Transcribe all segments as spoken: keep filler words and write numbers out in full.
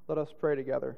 Let us pray together.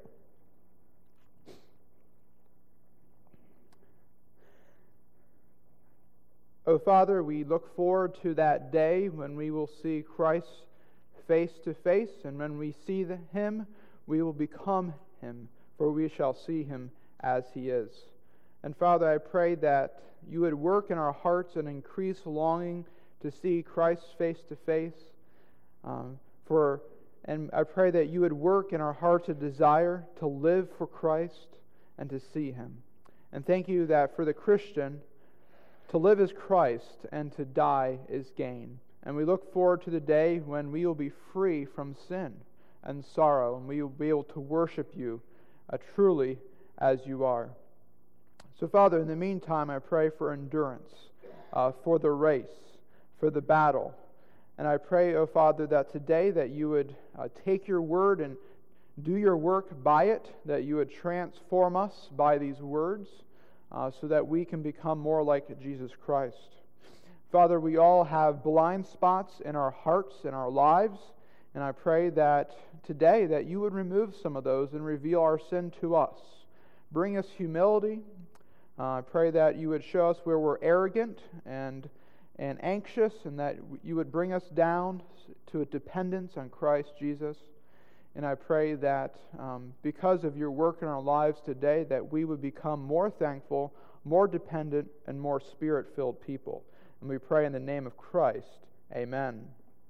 O Father, we look forward to that day when we will see Christ face to face, and when we see Him, we will become Him, for we shall see Him as He is. And Father, I pray that you would work in our hearts an increased longing to see Christ face to face. Um, for, and I pray that you would work in our hearts a desire to live for Christ and to see Him. And thank you that for the Christian, to live is Christ and to die is gain. And we look forward to the day when we will be free from sin and sorrow, and we will be able to worship you uh, truly as you are. So, Father, in the meantime, I pray for endurance, uh, for the race, for the battle. And I pray, O Father, that today that you would uh, take your word and do your work by it, that you would transform us by these words, uh, so that we can become more like Jesus Christ. Father, we all have blind spots in our hearts and our lives, and I pray that today that you would remove some of those and reveal our sin to us. Bring us humility. Uh, I pray that you would show us where we're arrogant and and anxious, and that you would bring us down to a dependence on Christ Jesus. And I pray that um, because of your work in our lives today, that we would become more thankful, more dependent, and more Spirit-filled people. And we pray in the name of Christ. Amen.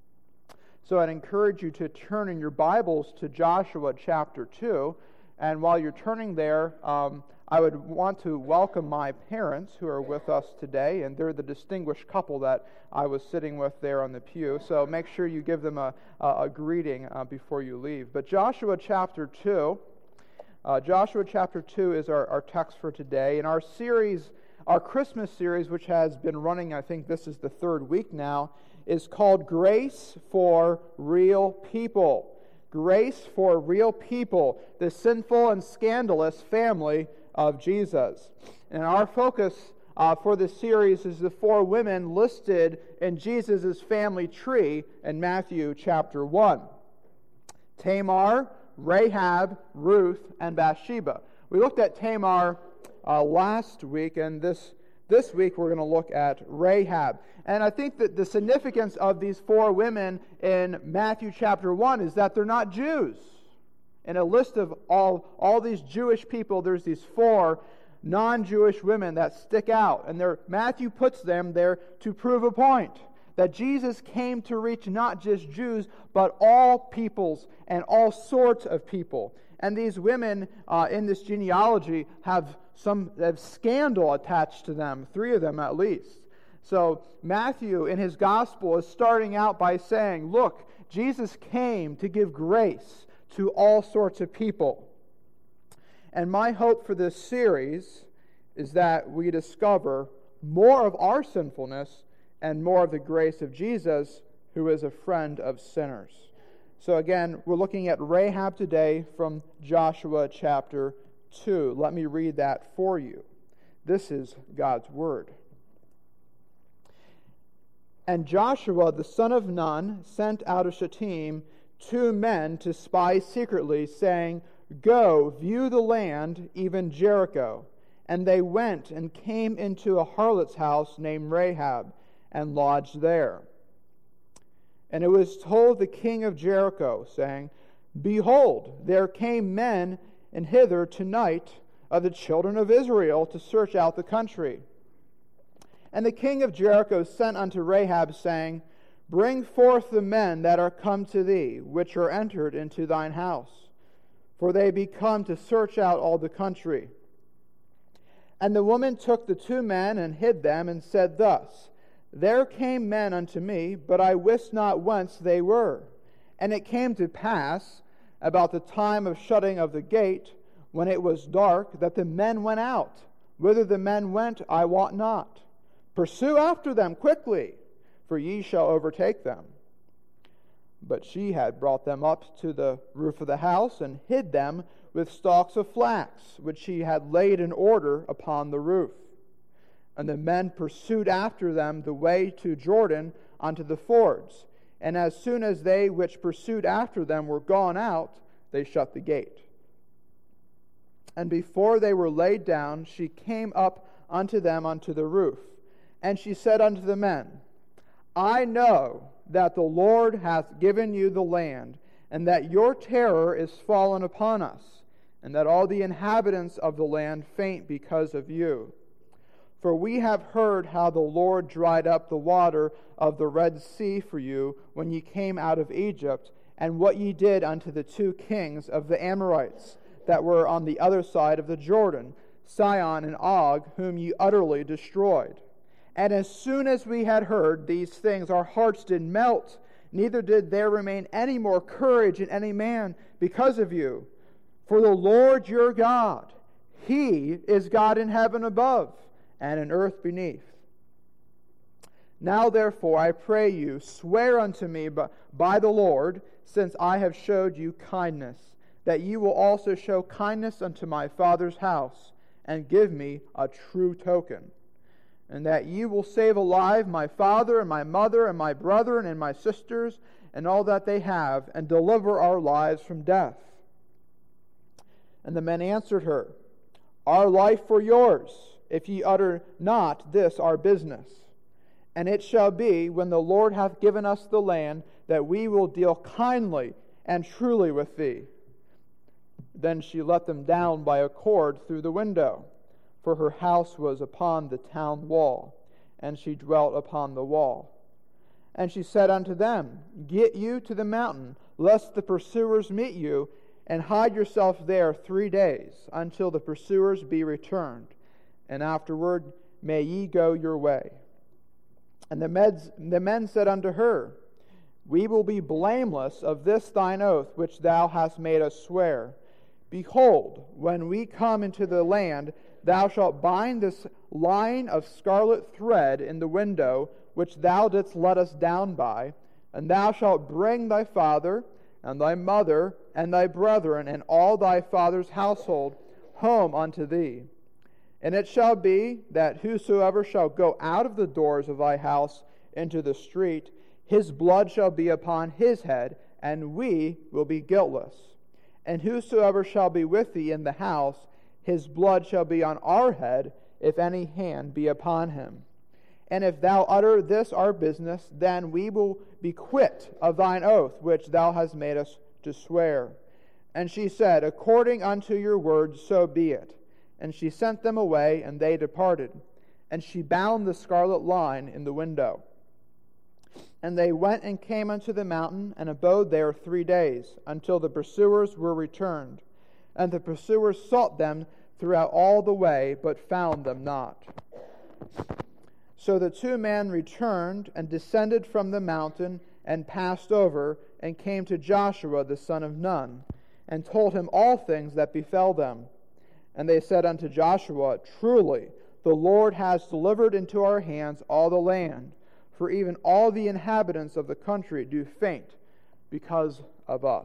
So I'd encourage you to turn in your Bibles to Joshua chapter two. And while you're turning there, um, I would want to welcome my parents who are with us today, and they're the distinguished couple that I was sitting with there on the pew. So make sure you give them a, a, a greeting uh, before you leave. But Joshua chapter two, uh, Joshua chapter two is our, our text for today. In our series, our Christmas series, which has been running, I think this is the third week now, is called Grace for Real People. Grace for Real People, the sinful and scandalous family of Jesus. And our focus uh, for this series is the four women listed in Jesus' family tree in Matthew chapter one. Tamar, Rahab, Ruth, and Bathsheba. We looked at Tamar uh, last week, and this, this week we're going to look at Rahab. And I think that the significance of these four women in Matthew chapter one is that they're not Jews. In a list of all, all these Jewish people, there's these four non-Jewish women that stick out. And Matthew puts them there to prove a point. That Jesus came to reach not just Jews, but all peoples and all sorts of people. And these women uh, in this genealogy have some have scandal attached to them, three of them at least. So Matthew in his gospel is starting out by saying, look, Jesus came to give grace to all sorts of people. And my hope for this series is that we discover more of our sinfulness and more of the grace of Jesus, who is a friend of sinners. So again, we're looking at Rahab today from Joshua chapter two. Let me read that for you. This is God's word. And Joshua the son of Nun sent out of Shittim two men to spy secretly, saying, Go, view the land, even Jericho. And they went and came into a harlot's house named Rahab, and lodged there. And it was told the king of Jericho, saying, Behold, there came men in hither tonight of the children of Israel to search out the country. And the king of Jericho sent unto Rahab, saying, Bring forth the men that are come to thee, which are entered into thine house, for they be come to search out all the country. And the woman took the two men and hid them, and said thus, There came men unto me, but I wist not whence they were. And it came to pass, about the time of shutting of the gate, when it was dark, that the men went out. Whither the men went, I wot not. Pursue after them quickly, for ye shall overtake them. But she had brought them up to the roof of the house, and hid them with stalks of flax, which she had laid in order upon the roof. And the men pursued after them the way to Jordan unto the fords. And as soon as they which pursued after them were gone out, they shut the gate. And before they were laid down, she came up unto them unto the roof. And she said unto the men, I know that the Lord hath given you the land, and that your terror is fallen upon us, and that all the inhabitants of the land faint because of you. For we have heard how the Lord dried up the water of the Red Sea for you when ye came out of Egypt, and what ye did unto the two kings of the Amorites that were on the other side of the Jordan, Sihon and Og, whom ye utterly destroyed. And as soon as we had heard these things, our hearts did melt, neither did there remain any more courage in any man because of you. For the Lord your God, He is God in heaven above, and in earth beneath. Now therefore, I pray you, swear unto me by the Lord, since I have showed you kindness, that ye will also show kindness unto my father's house, and give me a true token, and that ye will save alive my father and my mother and my brethren and my sisters and all that they have, and deliver our lives from death. And the men answered her, Our life for yours, if ye utter not this our business. And it shall be, when the Lord hath given us the land, that we will deal kindly and truly with thee. Then she let them down by a cord through the window, for her house was upon the town wall, and she dwelt upon the wall. And she said unto them, Get you to the mountain, lest the pursuers meet you, and hide yourself there three days, until the pursuers be returned, and afterward may ye go your way. And the, meds, the men said unto her, We will be blameless of this thine oath, which thou hast made us swear. Behold, when we come into the land, thou shalt bind this line of scarlet thread in the window, which thou didst let us down by, and thou shalt bring thy father, and thy mother, and thy brethren, and all thy father's household home unto thee. And it shall be that whosoever shall go out of the doors of thy house into the street, his blood shall be upon his head, and we will be guiltless. And whosoever shall be with thee in the house, his blood shall be on our head, if any hand be upon him. And if thou utter this our business, then we will be quit of thine oath, which thou hast made us to swear. And she said, According unto your word, so be it. And she sent them away, and they departed. And she bound the scarlet line in the window. And they went and came unto the mountain, and abode there three days, until the pursuers were returned. And the pursuers sought them throughout all the way, but found them not. So the two men returned, and descended from the mountain, and passed over, and came to Joshua the son of Nun, and told him all things that befell them. And they said unto Joshua, Truly, the Lord has delivered into our hands all the land, for even all the inhabitants of the country do faint because of us.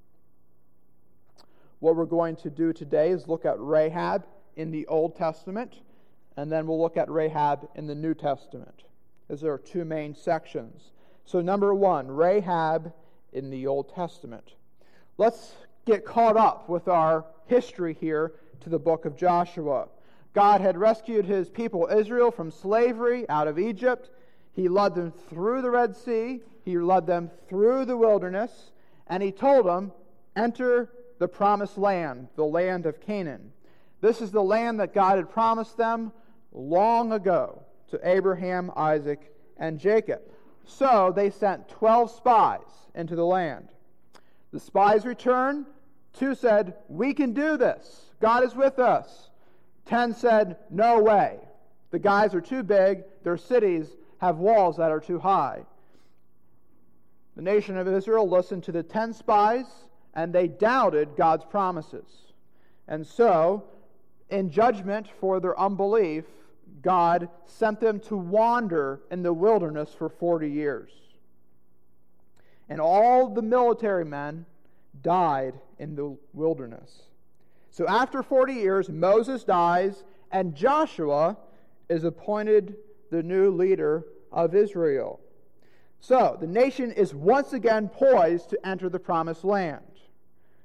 What we're going to do today is look at Rahab in the Old Testament, and then we'll look at Rahab in the New Testament. Those are two main sections. So number one, Rahab in the Old Testament. Let's get caught up with our history here to the book of Joshua. God had rescued his people Israel from slavery out of Egypt. He led them through the Red Sea. He led them through the wilderness. And he told them, enter the promised land, the land of Canaan. This is the land that God had promised them long ago to Abraham, Isaac, and Jacob. So they sent twelve spies into the land. The spies returned. Two said, we can do this. God is with us. Ten said, no way. The guys are too big. Their cities have walls that are too high. The nation of Israel listened to the ten spies, and they doubted God's promises. And so, in judgment for their unbelief, God sent them to wander in the wilderness for forty years. And all the military men died in the wilderness. So after forty years, Moses dies, and Joshua is appointed the new leader of Israel. So the nation is once again poised to enter the promised land.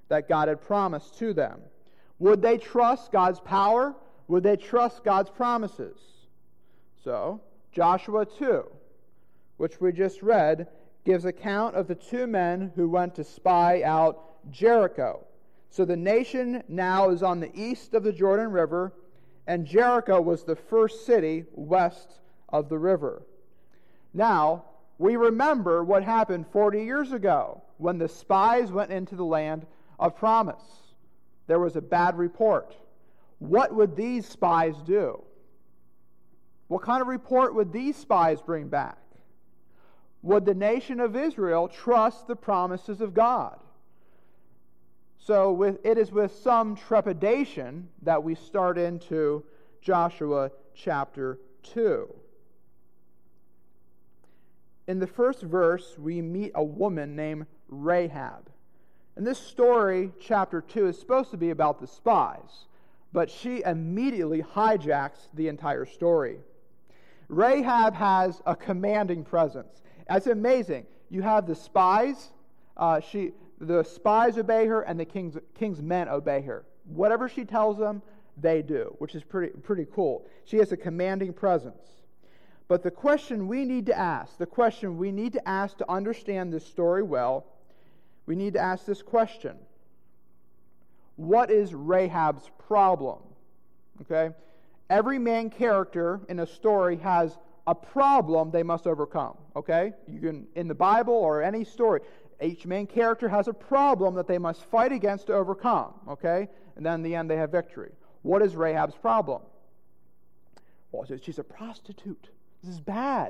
that God had promised to them. Would they trust God's power? Would they trust God's promises? So, Joshua two, which we just read, gives account of the two men who went to spy out Jericho. So the nation now is on the east of the Jordan River, and Jericho was the first city west of the river. Now, we remember what happened forty years ago when the spies went into the land of promise. There was a bad report. What would these spies do? What kind of report would these spies bring back? Would the nation of Israel trust the promises of God? So with, it is with some trepidation that we start into Joshua chapter two. In the first verse, we meet a woman named Rahab. And this story, chapter two, is supposed to be about the spies, but she immediately hijacks the entire story. Rahab has a commanding presence. It's amazing. You have the spies, uh, she, the spies obey her, and the king's, king's men obey her. Whatever she tells them, they do, which is pretty, pretty cool. She has a commanding presence. But the question we need to ask, the question we need to ask to understand this story well, we need to ask this question. What is Rahab's problem? Okay? Every main character in a story has a problem they must overcome. Okay? You can, in the Bible or any story, each main character has a problem that they must fight against to overcome. Okay? And then in the end they have victory. What is Rahab's problem? Well, she's a prostitute. This is bad.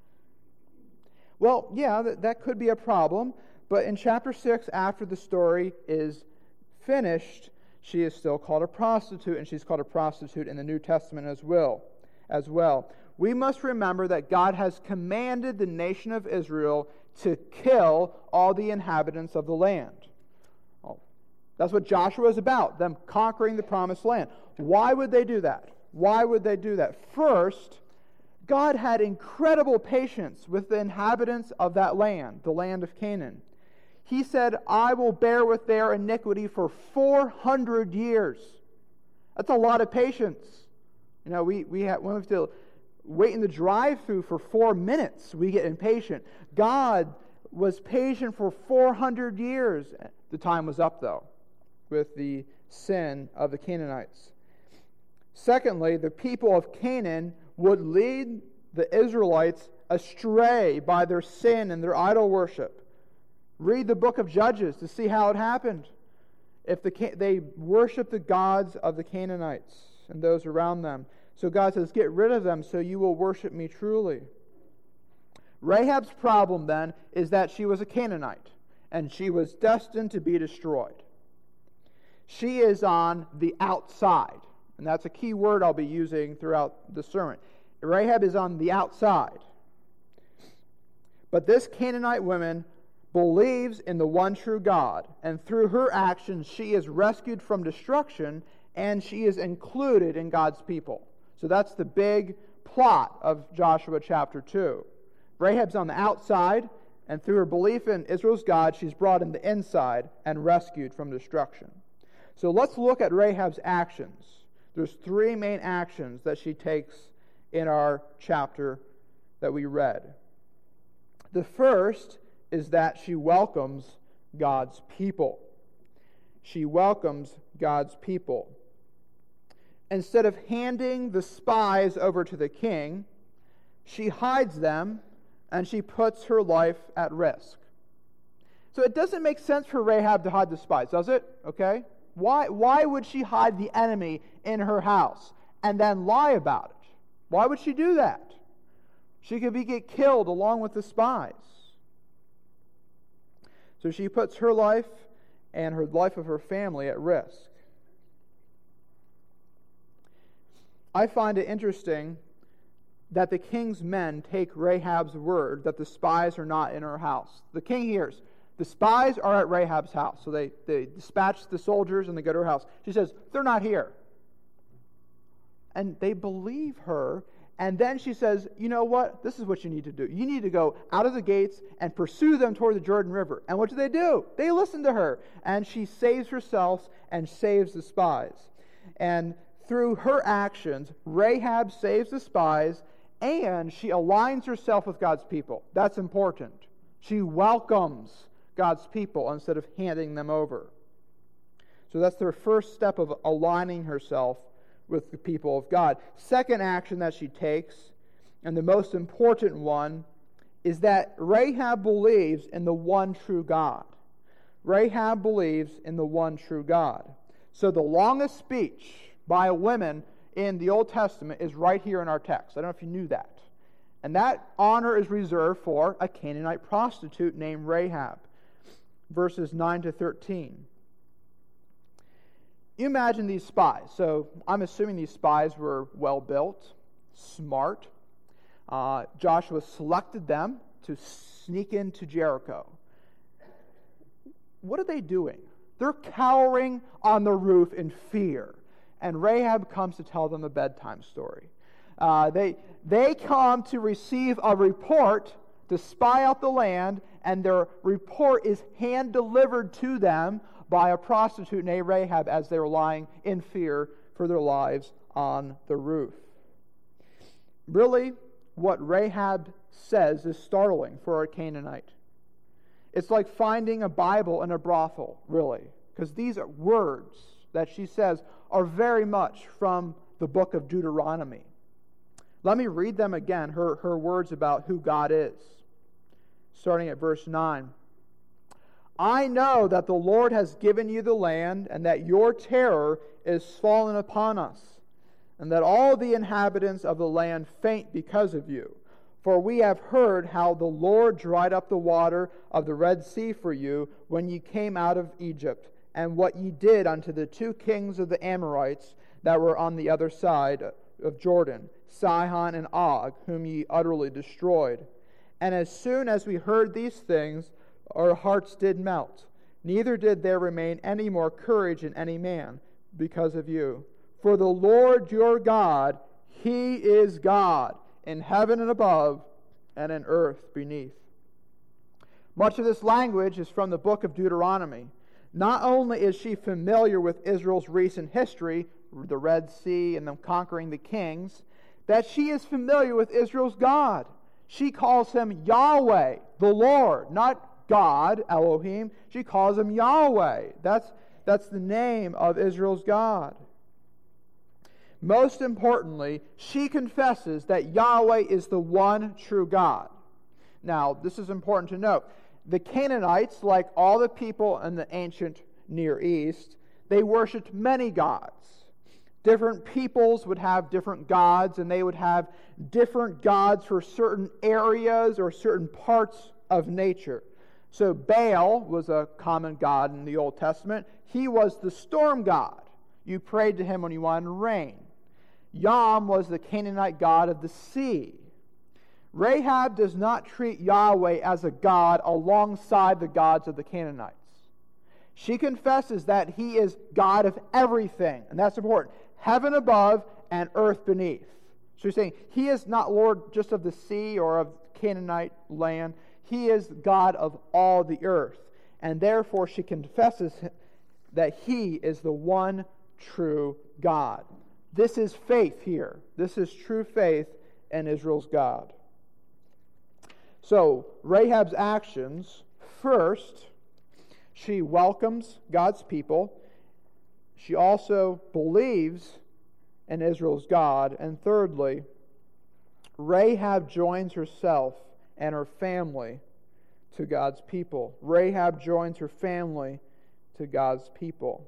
Well, yeah, that, that could be a problem. But in chapter six, after the story is finished, she is still called a prostitute, and she's called a prostitute in the New Testament as well. As well. We must remember that God has commanded the nation of Israel to kill all the inhabitants of the land. Oh, that's what Joshua is about, them conquering the promised land. Why would they do that? Why would they do that? First, God had incredible patience with the inhabitants of that land, the land of Canaan. He said, I will bear with their iniquity for four hundred years. That's a lot of patience. You know, we, we have, we have to wait in the drive-thru for four minutes. We get impatient. God was patient for four hundred years. The time was up, though, with the sin of the Canaanites. Secondly, the people of Canaan would lead the Israelites astray by their sin and their idol worship. Read the book of Judges to see how it happened. If the, they worship the gods of the Canaanites and those around them. So God says, get rid of them so you will worship me truly. Rahab's problem then is that she was a Canaanite and she was destined to be destroyed. She is on the outside. And that's a key word I'll be using throughout the sermon. Rahab is on the outside. But this Canaanite woman believes in the one true God, and through her actions she is rescued from destruction, and she is included in God's people. So that's the big plot of Joshua chapter two. Rahab's on the outside, and through her belief in Israel's God, she's brought in the inside and rescued from destruction. So let's look at Rahab's actions. There's three main actions that she takes in our chapter that we read. The first is that she welcomes God's people. She welcomes God's people. Instead of handing the spies over to the king, she hides them and she puts her life at risk. So it doesn't make sense for Rahab to hide the spies, does it? Okay? Why, why would she hide the enemy in her house and then lie about it? Why would she do that? She could be get killed along with the spies. So she puts her life and her life of her family at risk. I find it interesting that the king's men take Rahab's word that the spies are not in her house. The king hears, the spies are at Rahab's house. So they, they dispatch the soldiers and they go to her house. She says, they're not here. And they believe her, And then she says, you know what? This is what you need to do. You need to go out of the gates and pursue them toward the Jordan River. And what do they do? They listen to her. And she saves herself and saves the spies. And through her actions, Rahab saves the spies, and she aligns herself with God's people. That's important. She welcomes God's people instead of handing them over. So that's their first step of aligning herself with the people of God. Second action that she takes, and the most important one, is that Rahab believes in the one true God. Rahab believes in the one true God. So the longest speech by a woman in the Old Testament is right here in our text. I don't know if you knew that. And that honor is reserved for a Canaanite prostitute named Rahab. Verses nine to thirteen. You imagine these spies. So I'm assuming these spies were well built, smart. Uh, Joshua selected them to sneak into Jericho. What are they doing? They're cowering on the roof in fear. And Rahab comes to tell them a bedtime story. Uh, they, they come to receive a report to spy out the land, and their report is hand-delivered to them by a prostitute named Rahab as they're lying in fear for their lives on the roof. Really, what Rahab says is startling for a Canaanite. It's like finding a Bible in a brothel, really, because these are words that she says are very much from the book of Deuteronomy. Let me read them again, her, her words about who God is. Starting at verse nine. I know that the Lord has given you the land, and that your terror is fallen upon us, and that all the inhabitants of the land faint because of you. For we have heard how the Lord dried up the water of the Red Sea for you when ye came out of Egypt, and what ye did unto the two kings of the Amorites that were on the other side of Jordan, Sihon and Og, whom ye utterly destroyed. And as soon as we heard these things, our hearts did melt. Neither did there remain any more courage in any man because of you. For the Lord your God, He is God, in heaven and above, and in earth beneath. Much of this language is from the book of Deuteronomy. Not only is she familiar with Israel's recent history, the Red Sea and them conquering the kings, that she is familiar with Israel's God. She calls him Yahweh, the Lord, not God, Elohim. She calls him Yahweh. That's, that's the name of Israel's God. Most importantly, she confesses that Yahweh is the one true God. Now, this is important to note. The Canaanites, like all the people in the ancient Near East, they worshipped many gods. Different peoples would have different gods, and they would have different gods for certain areas or certain parts of nature. So Baal was a common god in the Old Testament. He was the storm god. You prayed to him when you wanted rain. Yam was the Canaanite god of the sea. Rahab does not treat Yahweh as a god alongside the gods of the Canaanites. She confesses that He is God of everything, and that's important. Heaven above and earth beneath. So she's saying He is not Lord just of the sea or of Canaanite land. He is God of all the earth. And therefore she confesses that He is the one true God. This is faith here. This is true faith in Israel's God. So Rahab's actions, first, she welcomes God's people. She also believes in Israel's God. And thirdly, Rahab joins herself and her family to God's people. Rahab joins her family to God's people.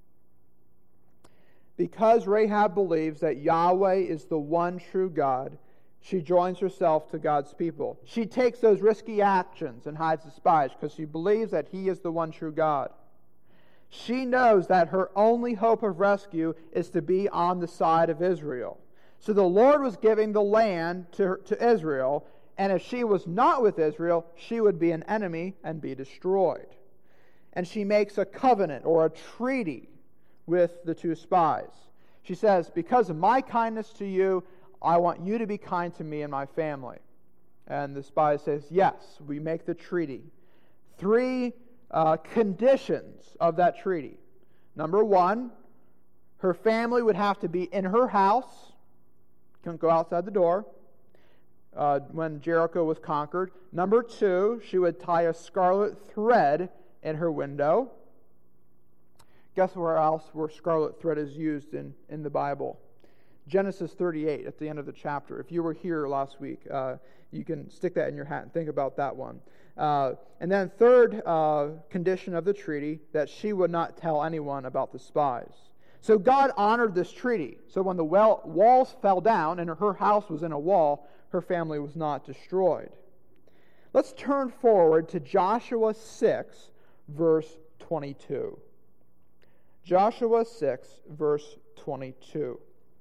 Because Rahab believes that Yahweh is the one true God, she joins herself to God's people. She takes those risky actions and hides the spies because she believes that He is the one true God. She knows that her only hope of rescue is to be on the side of Israel. So the Lord was giving the land to, her, to Israel, and if she was not with Israel, she would be an enemy and be destroyed. And she makes a covenant or a treaty with the two spies. She says, because of my kindness to you, I want you to be kind to me and my family. And the spy says, yes, we make the treaty. Three uh, conditions of that treaty. Number one, her family would have to be in her house. Couldn't go outside the door uh, when Jericho was conquered. Number two, she would tie a scarlet thread in her window. Guess where else where scarlet thread is used in, in the Bible? Genesis thirty-eight at the end of the chapter. If you were here last week, uh, you can stick that in your hat and think about that one. Uh, and then third uh, condition of the treaty, that she would not tell anyone about the spies. So God honored this treaty. So when the well, walls fell down and her house was in a wall, her family was not destroyed. Let's turn forward to Joshua six, verse twenty-two. Joshua six, verse twenty-two.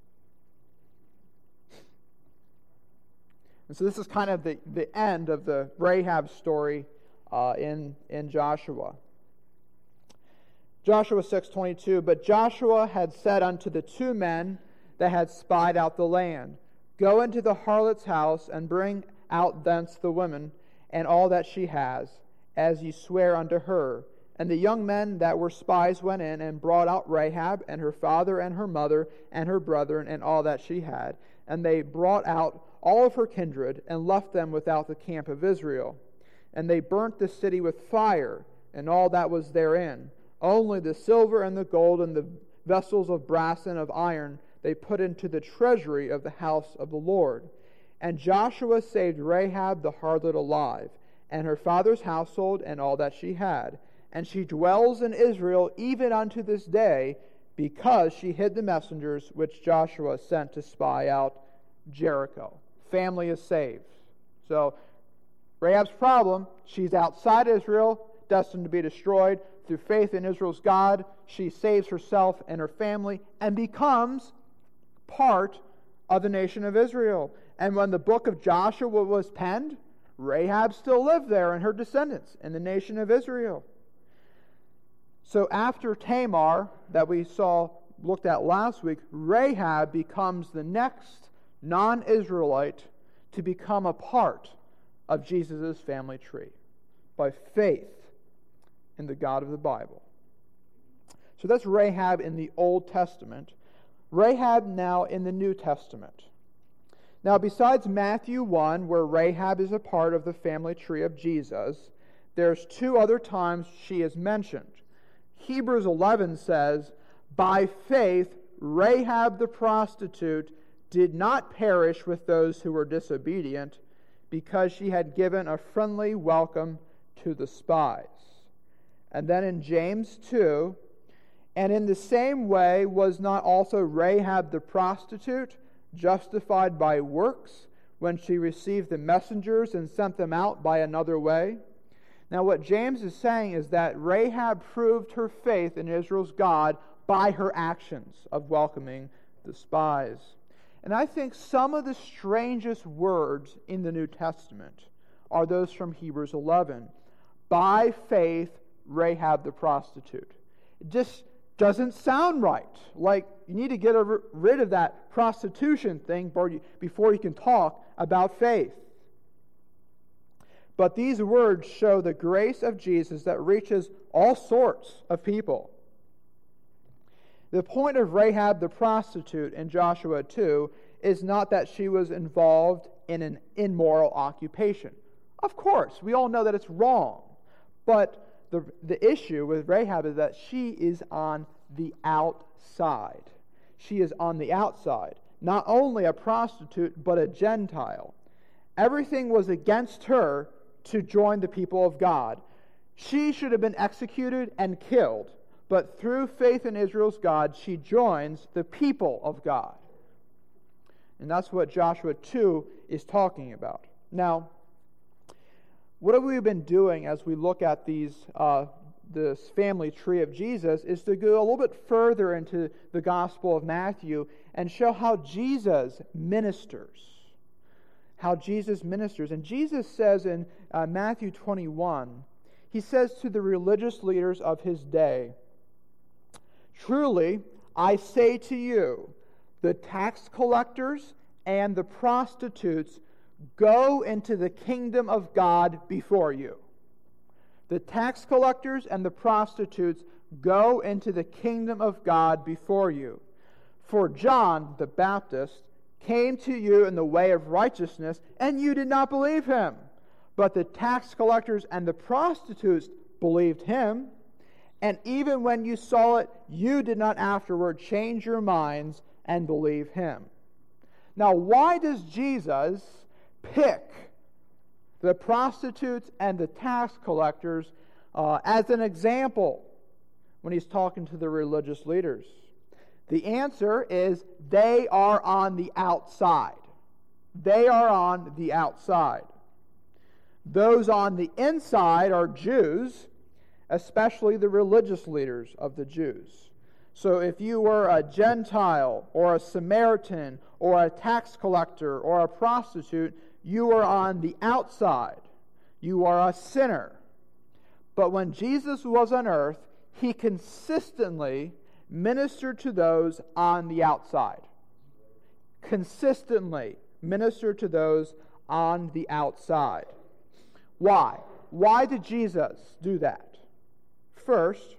And so this is kind of the, the end of the Rahab story uh, in, in Joshua. Joshua six twenty-two, but Joshua had said unto the two men that had spied out the land, Go into the harlot's house, and bring out thence the woman, and all that she has, as ye swear unto her. And the young men that were spies went in, and brought out Rahab, and her father, and her mother, and her brethren, and all that she had. And they brought out all of her kindred, and left them without the camp of Israel. And they burnt the city with fire, and all that was therein. Only the silver and the gold and the vessels of brass and of iron they put into the treasury of the house of the Lord. And Joshua saved Rahab the harlot alive, and her father's household, and all that she had. And she dwells in Israel even unto this day, because she hid the messengers which Joshua sent to spy out Jericho. Family is saved. So Rahab's problem, she's outside Israel, destined to be destroyed. Through faith in Israel's God, she saves herself and her family and becomes part of the nation of Israel. And when the book of Joshua was penned, Rahab still lived there and her descendants in the nation of Israel. So after Tamar, that we saw looked at last week, Rahab becomes the next non-Israelite to become a part of Jesus' family tree by faith in the God of the Bible. So that's Rahab in the Old Testament. Rahab now in the New Testament. Now, besides Matthew one, where Rahab is a part of the family tree of Jesus, there's two other times she is mentioned. Hebrews eleven says, By faith Rahab the prostitute did not perish with those who were disobedient, because she had given a friendly welcome to the spies. And then in James two, And in the same way was not also Rahab the prostitute justified by works when she received the messengers and sent them out by another way? Now what James is saying is that Rahab proved her faith in Israel's God by her actions of welcoming the spies. And I think some of the strangest words in the New Testament are those from Hebrews eleven. By faith, Rahab the prostitute. It just doesn't sound right. Like, you need to get rid of that prostitution thing before you can talk about faith. But these words show the grace of Jesus that reaches all sorts of people. The point of Rahab the prostitute in Joshua two is not that she was involved in an immoral occupation. Of course, we all know that it's wrong. But the, the issue with Rahab is that she is on the outside. She is on the outside. Not only a prostitute, but a Gentile. Everything was against her to join the people of God. She should have been executed and killed. But through faith in Israel's God, she joins the people of God. And that's what Joshua two is talking about. Now, what have we been doing as we look at these uh, this family tree of Jesus is to go a little bit further into the Gospel of Matthew and show how Jesus ministers. How Jesus ministers. And Jesus says in uh, Matthew twenty-one, he says to the religious leaders of his day, Truly, I say to you, the tax collectors and the prostitutes go into the kingdom of God before you. The tax collectors and the prostitutes go into the kingdom of God before you. For John the Baptist came to you in the way of righteousness, and you did not believe him. But the tax collectors and the prostitutes believed him. And even when you saw it, you did not afterward change your minds and believe him. Now, why does Jesus pick the prostitutes and the tax collectors uh, as an example when he's talking to the religious leaders? The answer is they are on the outside. They are on the outside. Those on the inside are Jews, especially the religious leaders of the Jews. So if you were a Gentile or a Samaritan or a tax collector or a prostitute, you are on the outside. You are a sinner. But when Jesus was on earth, he consistently ministered to those on the outside. Consistently ministered to those on the outside. Why? Why did Jesus do that? First,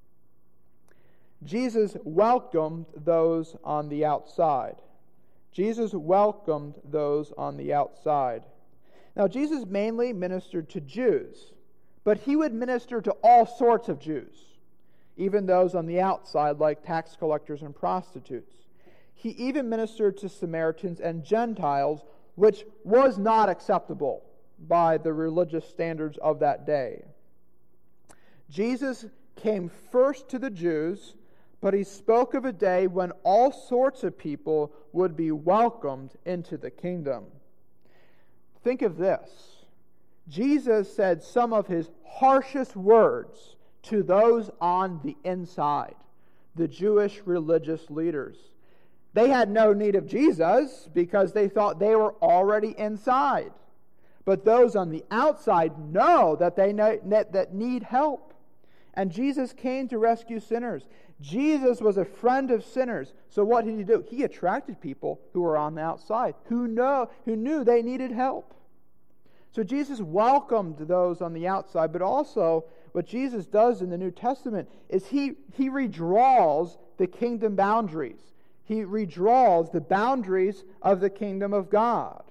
Jesus welcomed those on the outside. Jesus welcomed those on the outside. Now, Jesus mainly ministered to Jews, but he would minister to all sorts of Jews, even those on the outside like tax collectors and prostitutes. He even ministered to Samaritans and Gentiles, which was not acceptable by the religious standards of that day. Jesus came first to the Jews, but he spoke of a day when all sorts of people would be welcomed into the kingdom. Think of this. Jesus said some of his harshest words to those on the inside, the Jewish religious leaders. They had no need of Jesus because they thought they were already inside. But those on the outside know that they know, that need help. And Jesus came to rescue sinners. Jesus was a friend of sinners. So what did he do? He attracted people who were on the outside, who know, who knew they needed help. So Jesus welcomed those on the outside, but also what Jesus does in the New Testament is he, he redraws the kingdom boundaries. He redraws the boundaries of the kingdom of God.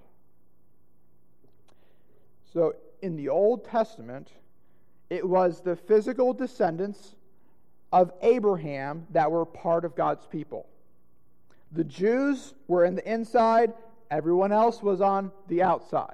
So in the Old Testament, it was the physical descendants of Abraham that were part of God's people. The Jews were in the inside, everyone else was on the outside.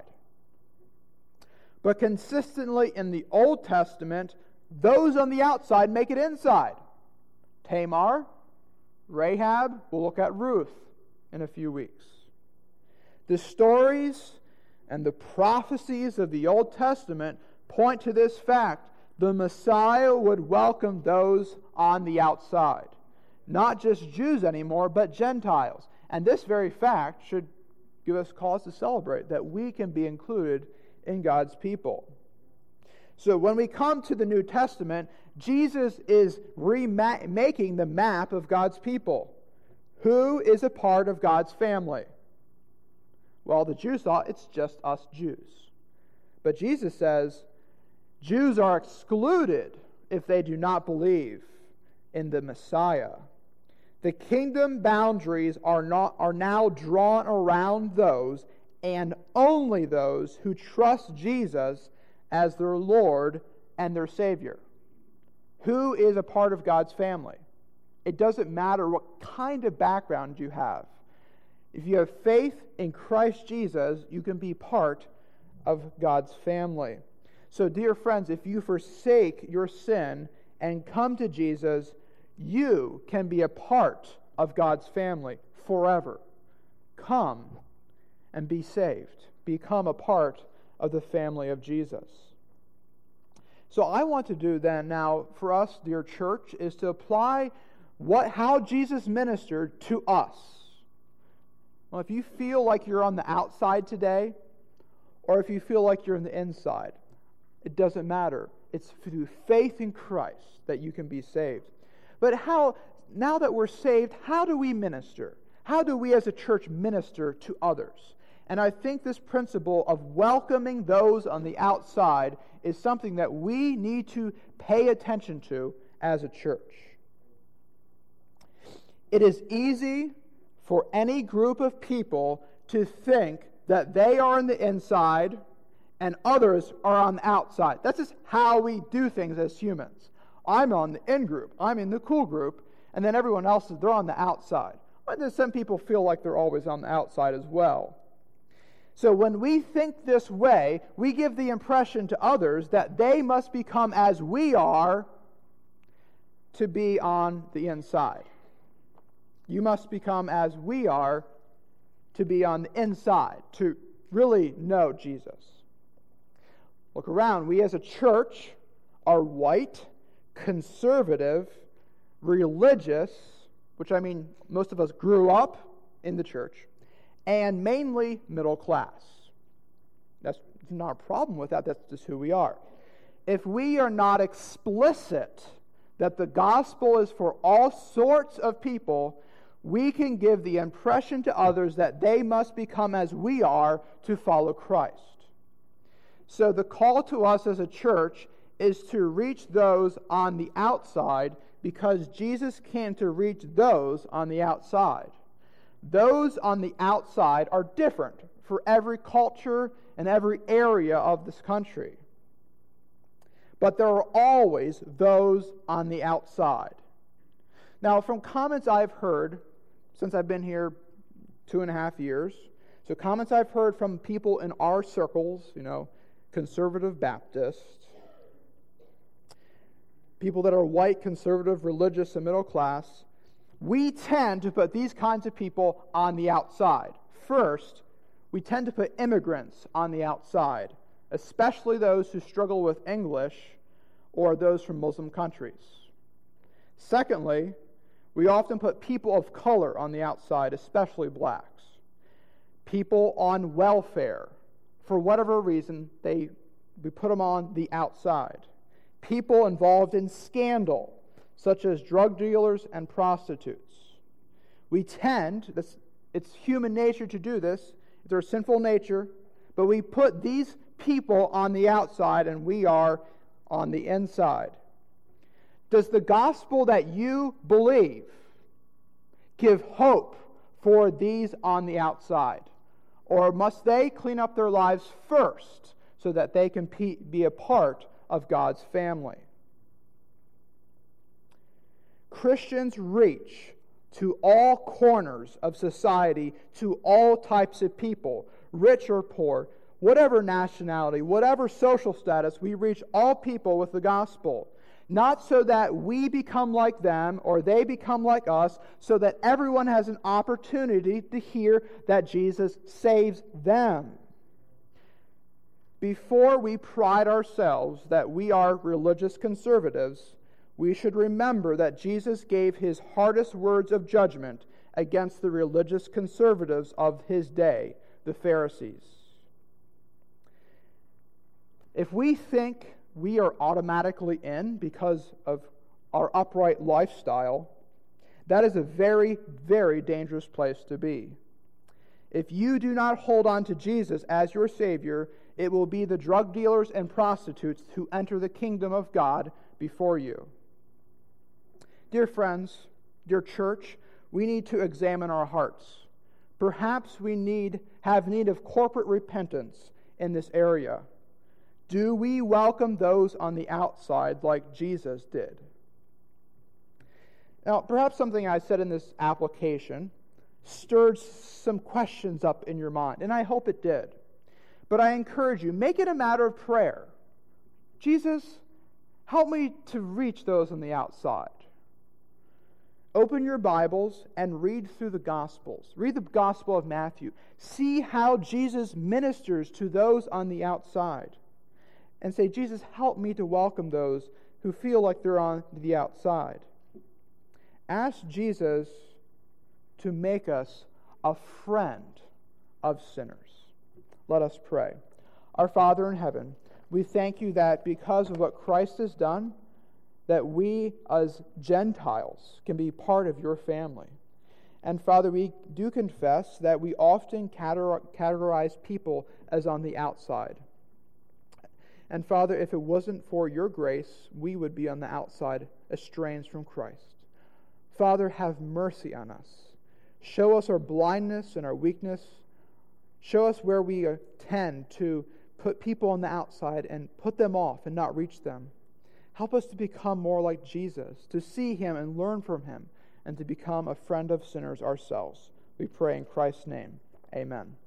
But consistently in the Old Testament, those on the outside make it inside. Tamar, Rahab, we'll look at Ruth in a few weeks. The stories and the prophecies of the Old Testament point to this fact. The Messiah would welcome those on the outside. Not just Jews anymore, but Gentiles. And this very fact should give us cause to celebrate that we can be included in God's people. So when we come to the New Testament, Jesus is remaking the map of God's people. Who is a part of God's family? Well, the Jews thought it's just us Jews. But Jesus says Jews are excluded if they do not believe in the Messiah. The kingdom boundaries are not are now drawn around those and only those who trust Jesus as their Lord and their Savior. Who is a part of God's family? It doesn't matter what kind of background you have. If you have faith in Christ Jesus, you can be part of God's family. So, dear friends, if you forsake your sin and come to Jesus, you can be a part of God's family forever. Come and be saved. Become a part of the family of Jesus. So I want to do then now for us, dear church, is to apply what how Jesus ministered to us. Well, if you feel like you're on the outside today, or if you feel like you're on the inside, it doesn't matter. It's through faith in Christ that you can be saved. But how, now that we're saved, how do we minister? How do we as a church minister to others? And I think this principle of welcoming those on the outside is something that we need to pay attention to as a church. It is easy for any group of people to think that they are on the inside and others are on the outside. That's just how we do things as humans. I'm on the in group, I'm in the cool group, and then everyone else, they're on the outside. But then some people feel like they're always on the outside as well. So when we think this way, we give the impression to others that they must become as we are to be on the inside. You must become as we are to be on the inside, to really know Jesus. Look around. We as a church are white, conservative, religious, which I mean most of us grew up in the church, and mainly middle class. That's not a problem with that. That's just who we are. If we are not explicit that the gospel is for all sorts of people, we can give the impression to others that they must become as we are to follow Christ. So the call to us as a church is to reach those on the outside because Jesus came to reach those on the outside. Those on the outside are different for every culture and every area of this country. But there are always those on the outside. Now, from comments I've heard since I've been here two and a half years, so comments I've heard from people in our circles, you know, conservative Baptists, people that are white, conservative, religious, and middle class, we tend to put these kinds of people on the outside. First, we tend to put immigrants on the outside, especially those who struggle with English or those from Muslim countries. Secondly, we often put people of color on the outside, especially blacks. People on welfare, for whatever reason, they we put them on the outside. People involved in scandal, such as drug dealers and prostitutes. We tend, this, it's human nature to do this, it's our sinful nature, but we put these people on the outside and we are on the inside. Does the gospel that you believe give hope for these on the outside? Or must they clean up their lives first so that they can be a part of God's family? Christians reach to all corners of society, to all types of people, rich or poor, whatever nationality, whatever social status, we reach all people with the gospel. Not so that we become like them or they become like us, so that everyone has an opportunity to hear that Jesus saves them. Before we pride ourselves that we are religious conservatives, we should remember that Jesus gave his hardest words of judgment against the religious conservatives of his day, the Pharisees. If we think we are automatically in because of our upright lifestyle, that is a very, very dangerous place to be. If you do not hold on to Jesus as your Savior, it will be the drug dealers and prostitutes who enter the kingdom of God before you. Dear friends, dear church, we need to examine our hearts. Perhaps we need have need of corporate repentance in this area. Do we welcome those on the outside like Jesus did? Now, perhaps something I said in this application stirred some questions up in your mind, and I hope it did. But I encourage you, make it a matter of prayer. Jesus, help me to reach those on the outside. Open your Bibles and read through the Gospels. Read the Gospel of Matthew. See how Jesus ministers to those on the outside. And say, Jesus, help me to welcome those who feel like they're on the outside. Ask Jesus to make us a friend of sinners. Let us pray. Our Father in heaven, we thank you that because of what Christ has done, that we as Gentiles can be part of your family. And Father, we do confess that we often categorize people as on the outside. And Father, if it wasn't for your grace, we would be on the outside, estranged from Christ. Father, have mercy on us. Show us our blindness and our weakness. Show us where we tend to put people on the outside and put them off and not reach them. Help us to become more like Jesus, to see him and learn from him, and to become a friend of sinners ourselves. We pray in Christ's name. Amen.